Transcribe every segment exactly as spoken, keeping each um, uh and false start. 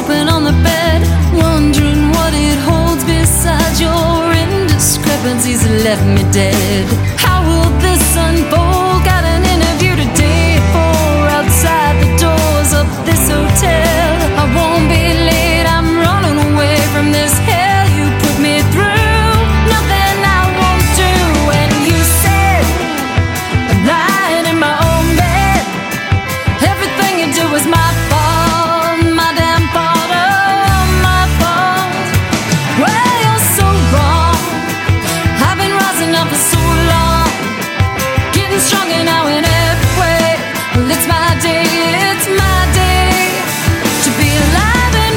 open on the bed, wondering what it holds beside your indiscrepancies that left me dead. How will this unfold? Got an interview today for outside the doors of this hotel. I won't be late, I'm running away from this hell you put me through. Nothing I won't do. And you said I'm lying in my own bed. Everything you do is my fault, my damn fault, oh, my fault. Well, you're so wrong. I've been rising up for so long, getting stronger now in every way. Well, it's my day, it's my day to be alive and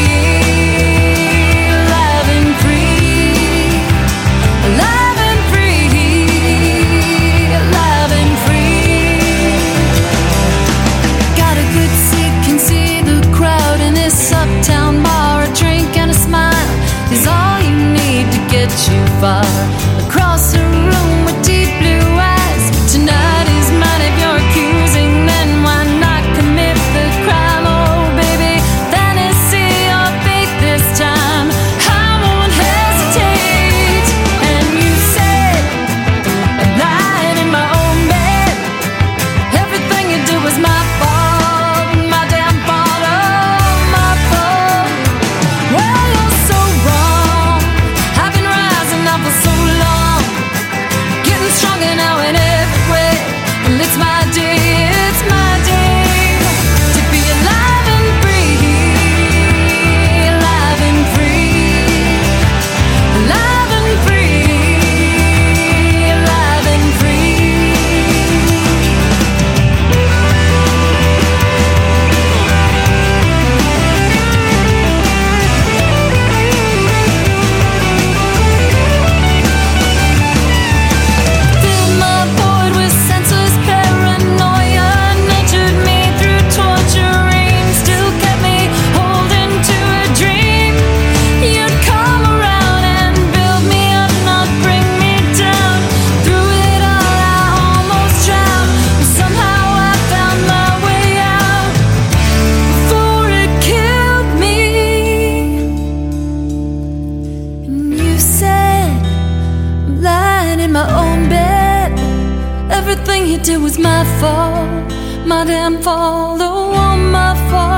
free, alive and free, alive and free, alive and free. Got a good seat, can see the crowd in this uptown bar. A drink and a smile is all you need to get you far. Across the room with deep blue eyes, tonight is mine. If you're accusing, then why not commit the crime? Oh baby, fantasy or faith this time, I won't hesitate. And you said I'm lying in my own bed. Everything you do is my fault, my damn fault, oh, my fault. Well, you're so wrong. I've been rising up for so long, getting stronger now in every way. And it's my day, it's my day to be alive and free, alive and free, alive and free, alive and free. Filled my void with senseless paranoia, nurtured me through torturing, still kept me holding to a dream. You'd come around and build me up, not bring me down. Through it all I almost drowned, but somehow I found my way out before it killed me. And you said I'm lying in my own bed. Everything you did was my fault, my damn fault, oh, my fault.